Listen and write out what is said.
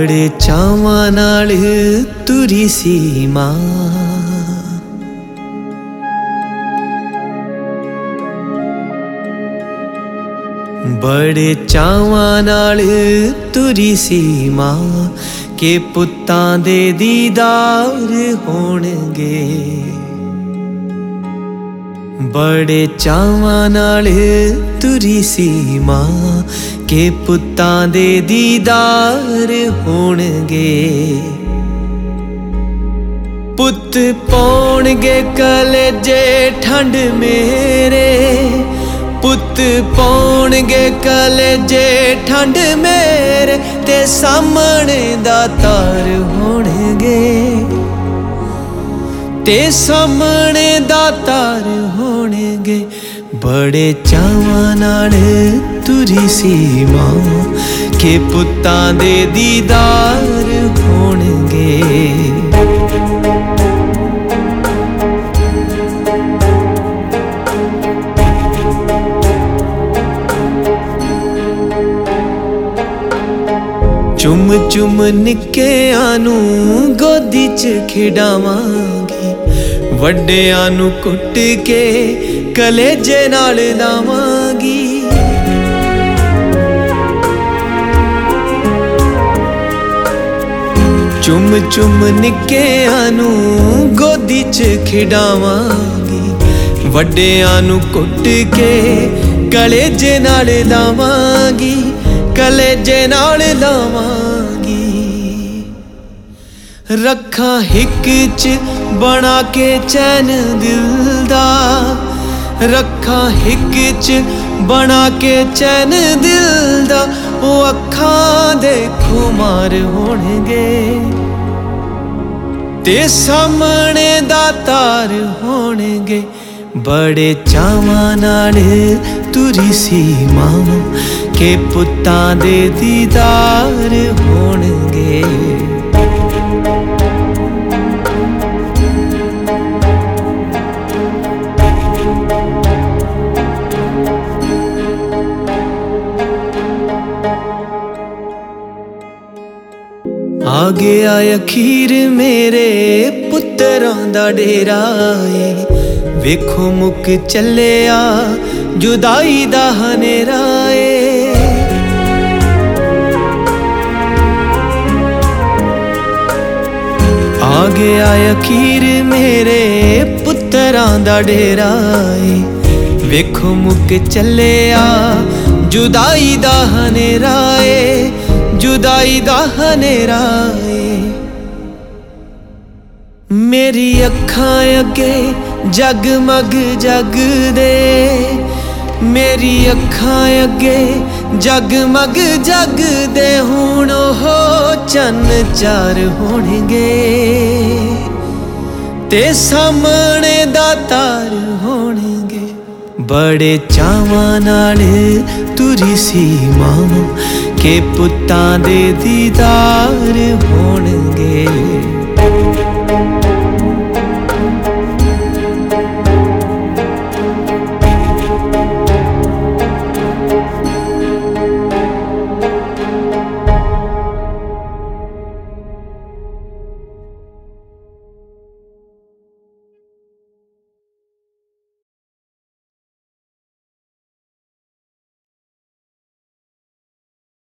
बड़े चावां नाल तुरी सी मां, बड़े चावां नाल तुरी सी मां के पुत्तां दे दीदार होणगे। बड़े चावां नाल तुरी सी मां के पुत्तां दे दीदार होणगे। पुत्त पौणगे कलेजे ठंड मेरे, पुत्त पौणगे कलेजे ठंड मेरे, ते सामने दातार होणगे, ते सामने दातार होणगे। बड़े चावां नाल तुरी सी मां के पुत्तां दे दीदार होणगे। चुम चुम निक्कियां नूं गोदी च खिडावांगी, वड्डियां नूं कुट के कलेजे नाल लावांगी। चुम चुम निक्कियां नूं गोदी च खिडावांगी, वड्डियां नूं कुट के कलेजे नाल लावांगी, कलेजे नाल लावांगी। रखा हिक च बना के चैन दिल दा, रखा हिक च बना के चैन दिल दा, ओ अखां दे खुमार होणगे, ते सामने दातार होणगे। बड़े चावां नाल तुरी सी मां के पुत्तां दे दीदार होणगे। आ गया अखीर मेरे पुत्तरां दा डेरा ए, वेखो मुक चलिया जुदाई दा हनेरा ए। आ गया अखीर मेरे पुत्तरां दा डेरा ए, वेखो मुक चलिया जुदाई दा हनेरा ए, जुदाई दा हनेरा ए। मेरी अखां अगे जगमग जगदे, मेरी अखां अगे जगमग जगदे, हुण हो चन्न चार होणगे, ते सामने दातार होणगे। बड़े चावां नाल तुरी सी मां के पुत्तां दे दीदार होणगे।